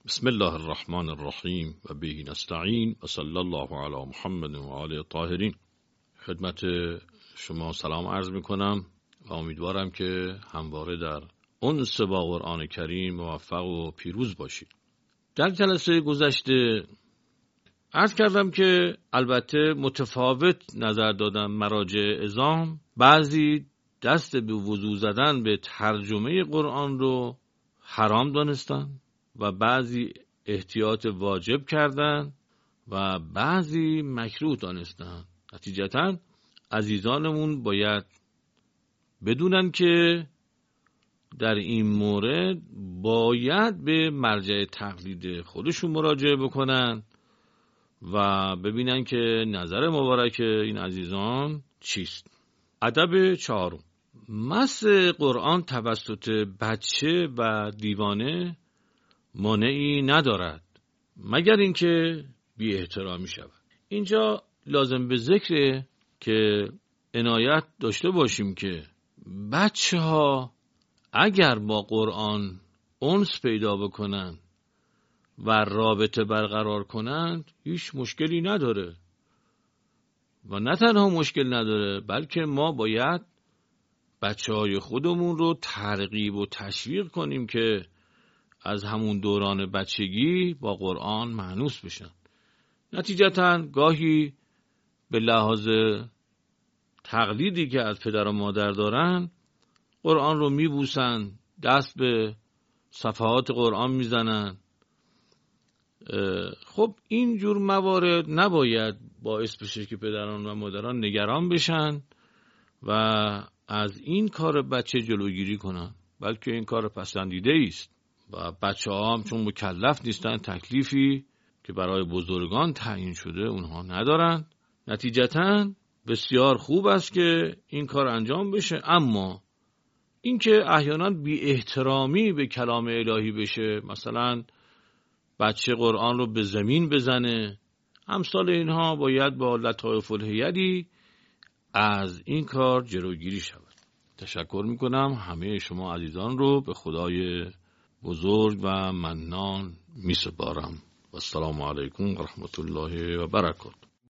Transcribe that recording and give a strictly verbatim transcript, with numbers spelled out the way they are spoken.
بسم الله الرحمن الرحیم و به نستعین و صلی الله علی محمد و آله الطاهرین. خدمت شما سلام عرض می کنم و امیدوارم که همواره در انس با قرآن کریم موفق و پیروز باشید. در جلسه گذشته عرض کردم که البته متفاوت نظر دادن مراجع عظام، بعضی دست به وضو زدن به ترجمه قرآن رو حرام دانستن و بعضی احتیاط واجب کردن و بعضی مکروه دانستن. نتیجتاً عزیزانمون باید بدونن که در این مورد باید به مرجع تقلید خودشون مراجعه بکنن و ببینن که نظر مبارک این عزیزان چیست. ادب چهارم: مس قرآن توسط بچه و دیوانه مانعی ندارد مگر اینکه بی احترامی شود. اینجا لازم به ذکره که عنایت داشته باشیم که بچه ها اگر با قرآن انس پیدا بکنن و رابطه برقرار کنند هیچ مشکلی نداره و نه تنها مشکل نداره بلکه ما باید بچه های خودمون رو ترغیب و تشویق کنیم که از همون دوران بچگی با قرآن مانوس بشن. نتیجتاً گاهی به لحاظ تقلیدی که از پدر و مادر دارن قرآن رو میبوسن، دست به صفحات قرآن میزنن. خب این جور موارد نباید باعث بشه که پدران و مادران نگران بشن و از این کار بچه جلوگیری کنن، بلکه این کار پسندیده است و بچه ها هم چون مکلف نیستن، تکلیفی که برای بزرگان تعیین شده اونها ندارن. نتیجتاً بسیار خوب است که این کار انجام بشه، اما اینکه احیانا بی احترامی به کلام الهی بشه، مثلا بچه قرآن رو به زمین بزنه، امثال اینها، باید با لطایف الحیلی از این کار جلوگیری شود. تشکر میکنم همه شما عزیزان رو به خدای بزرگ و منان می سپارم و السلام علیکم و رحمت الله و برکاته.